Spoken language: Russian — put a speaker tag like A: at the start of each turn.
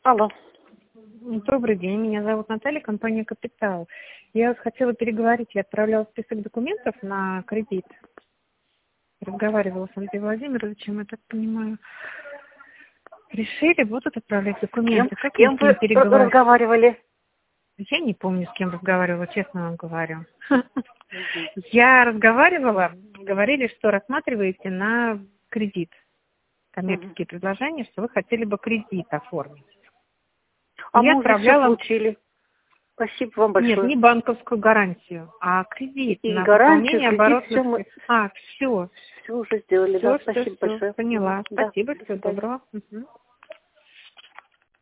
A: Алло.
B: Добрый день, меня зовут Наталья, компания «Капитал». Я вот хотела переговорить, я отправляла список документов на кредит. Разговаривала с Андреем Владимировичем, я так понимаю. Решили, будут отправлять документы.
A: С кем вы разговаривали?
B: Я не помню, с кем разговаривала, честно вам говорю. Я разговаривала, говорили, что рассматриваете на кредит. Коммерческие предложения, что вы хотели бы кредит оформить.
A: А
B: Я
A: мы уже все получили. Спасибо вам большое.
B: Нет, не банковскую гарантию, а кредит
A: И
B: на
A: гарантию,
B: пополнение
A: кредит,
B: оборотных.
A: все.
B: Все.
A: Все уже сделали,
B: Все,
A: да, спасибо большое.
B: поняла.
A: Да,
B: Спасибо,
A: до
B: всего
A: свидания.
B: доброго. Угу.